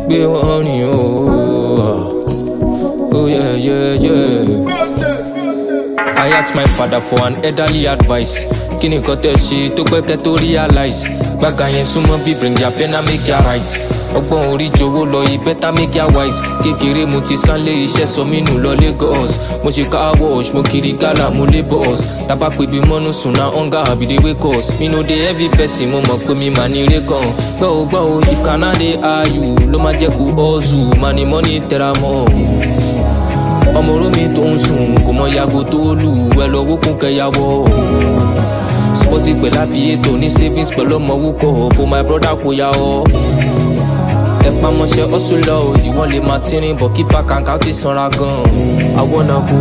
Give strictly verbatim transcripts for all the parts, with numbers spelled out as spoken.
gbé wọn rìn o. Oh yeah, yeah, yeah. I asked my father for an elderly advice. Kí ni nǹkan tẹ́ ṣe tó pẹ́ kẹ́ tó realize? Gbàgà yẹn súnmọ́ bí bring your pen and make your right. Ọgbọ́n orí jowó lọ yìí better make your wise. Kékeré mo ti sánlé iṣẹ́ sọ mí nù lọ Lagos. Mo ṣe car wash, mo kiri gala, mo lé boss. Tábà pé bí mọ́nú sùn náà hunger àbí dey wake us. Mi no dey heavy person, mo mọ̀ pé mi mà ní ré kan. Gbọ́ o gbọ́ o, if Canada dey hire you, ló máa jẹ́ kó hustle. Money money tẹra mọ́. Ọmọ orómi tó ń sùn kò mọ yàgò tó lù ẹ lọ wókun kẹyàwó. Sporty pẹ̀lú àfiyètò ní savings pẹ̀lú ọmọ wúkọ̀ bó my brother kò yà ọ́. Ẹ pamọ́ṣẹ́ ọ̀ṣun lọ ìwọ́n lè máa tírín bọ̀ kí pàkàǹkà ó ti sanra gan. I wanna go.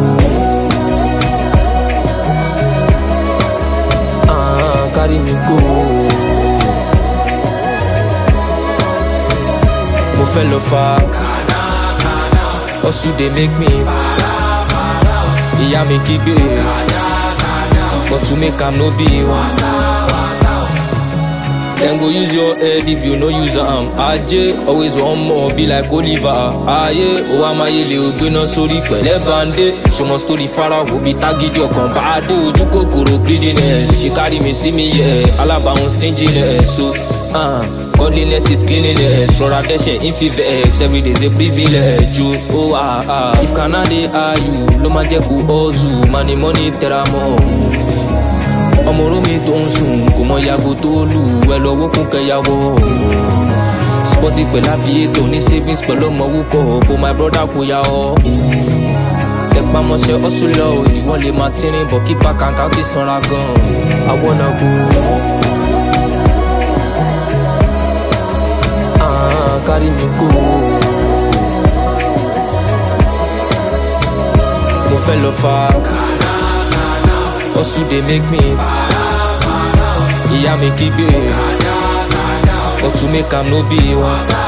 Ah, carry me go. Mo fẹ́ lọ fa ọ̀ṣun dey make me. Ìyá mi kígbe, but to make am no be one. Then go use your head if you no use am. Ajé always one more be like Oliver. Ayé o amáyélé o gbéná sórí pẹ̀lẹ́ bande. Ṣọmọ story fara wo bí tágídí ọkàn bá dé ojú kòkòrò greediness. She carry me see me yeah, alábàáhùn stinginess. So uh, godliness is cleanliness. Rọra dẹ́ṣẹ̀ infivex, every day is a privilege. Oh ah ah, if Canada dey hire you, ló máa jẹ́ kó hustle. Money money tẹra mọ́. Ọmọ orómi tó ń sùn kò mọ yàgò tó lù ẹ lọ wókun kẹyàwó. Sporty pẹ̀lú àfiyètò ní savings pẹ̀lú ọmọ wúkọ̀ bó my brother kò yà ọ́. Ẹ pamọ́ṣẹ́ ọ̀ṣun lọ ìwọ́n lè máa tírín bọ̀ kí pàkàǹkà ó ti sanra gan. I wanna go. Ah, carry me go. Mo fẹ́ lọ fa ọ̀ṣun dey make me. Ìyá mi kígbe, but to make am no be one.